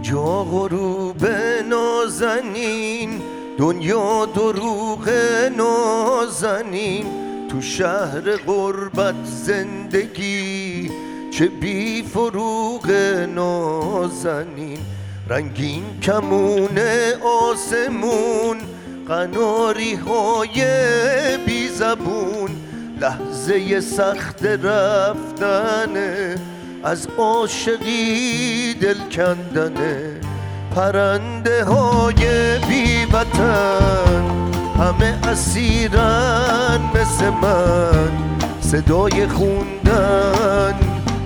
اینجا غروب نازنین، دنیا دروغ نازنین، تو شهر غربت زندگی چه بی فروغ نازنین. رنگین کمون آسمون، قناری های بی زبون، لحظه سخت رفتنه، از عاشقی دل کندنه. پرنده های بی وطن همه اسیرن مثل من، صدای خوندن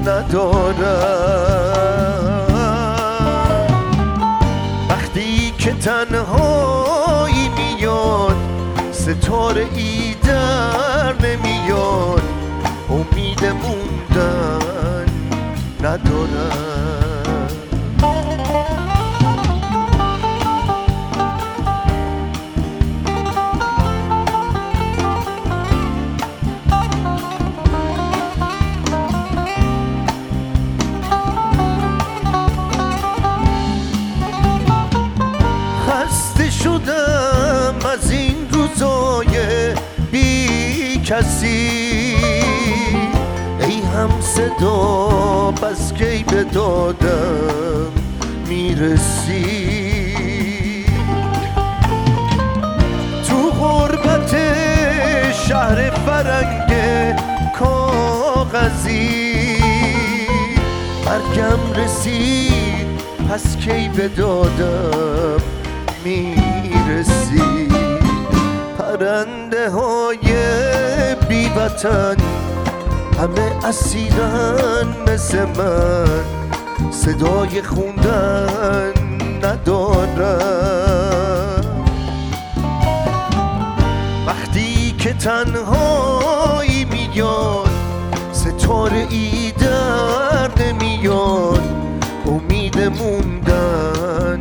ندارن. وقتی که تنهایی میاد، ستاره ای در نمیاد، امید موندن ندارن. خسته شدم از این روزای بی کسی، ای هم صدا بس کی به دادم میرسی. تو غربت شهر فرنگ کاغذی، مرگم رسید پس کی به دادم میرسی. پرنده های بی وطن همه اسیرن مثل من، صدای خوندن ندارن. وقتی که تنهایی میاد، ستاره ای در نمیاد، امید موندن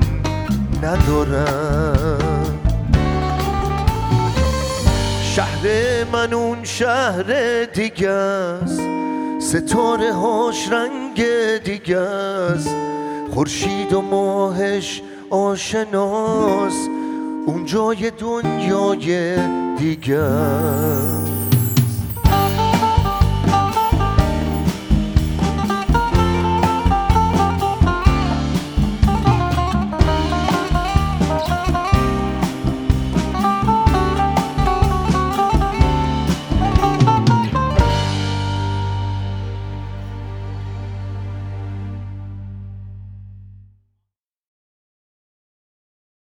ندارن. شهر من اون شهر دیگه است، ستاره هاش رنگ دیگه است، خورشید و ماهش آشناست، اون جای دنیای دیگه است.